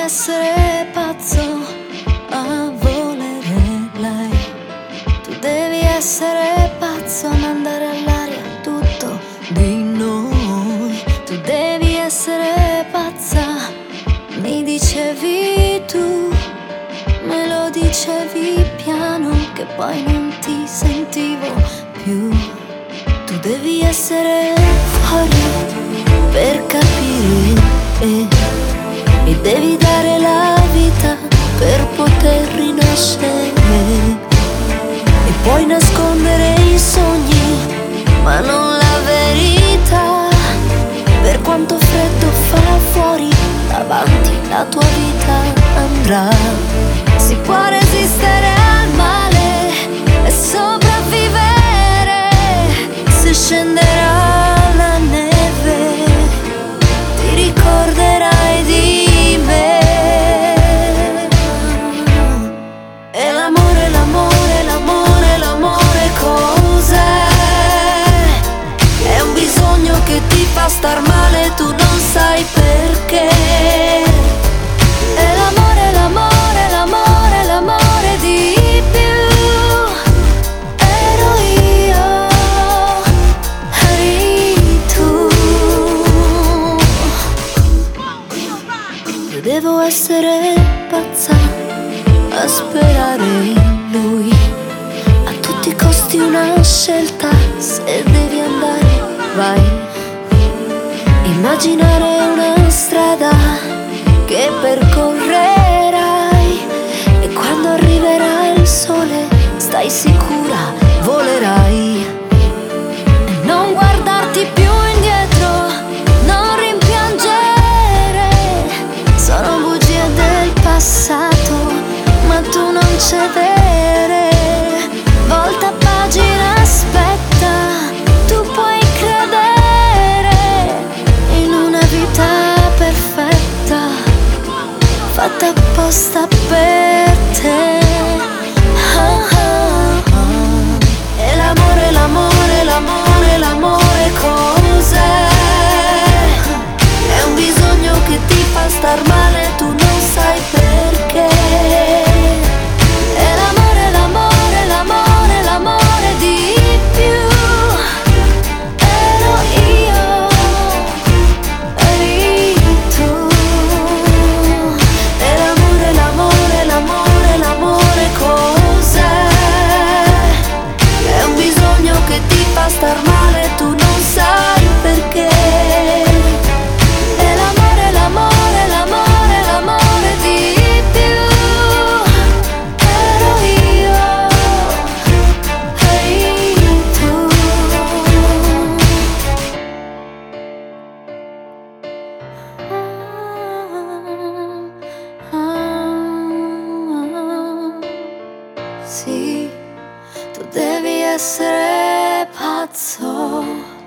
essere pazzo a volere lei. Tu devi essere pazzo a mandare all'aria tutto di noi. Tu devi essere pazza, mi dicevi tu, me lo dicevi piano che poi non ti sentivo più. Tu devi essere fuori per capire e devi dare la vita per poter rinascere. E puoi nascondere i sogni ma non la verità. Per quanto freddo fa fuori, davanti la tua vita andrà. Si può resistere al male e sopravvivere. Se scenderà la neve ti ricorderai di me. E l'amore, l'amore, l'amore, l'amore cos'è? È un bisogno che ti fa star male, tu non sai perché. E l'amore, l'amore, l'amore, l'amore di più. Ero io, eri tu. Io devo essere pazza a sperare in lui. A tutti i costi una scelta, se devi andare vai. Immaginare una strada che percorrerai e quando arriverà il sole stai sicura, volerai. E non guardarti più indietro, non rimpiangere. Sono bugie del passato, ma tu non cedere. Volta pagina, aspetta, tu puoi credere in una vita perfetta, fatta apposta per te. Ah, ah, ah. E l'amore, l'amore, l'amore, l'amore cos'è? È un bisogno che ti fa star male, tu non sai perché. E l'amore, l'amore, l'amore, l'amore di più. Ero io, eri tu. E l'amore, l'amore, l'amore, l'amore cos'è? È un bisogno che ti fa star male, tu non sai perché. E l'amore, l'amore, l'amore, l'amore di più. Ero io, eri tu. Sì, tu devi essere pazzo.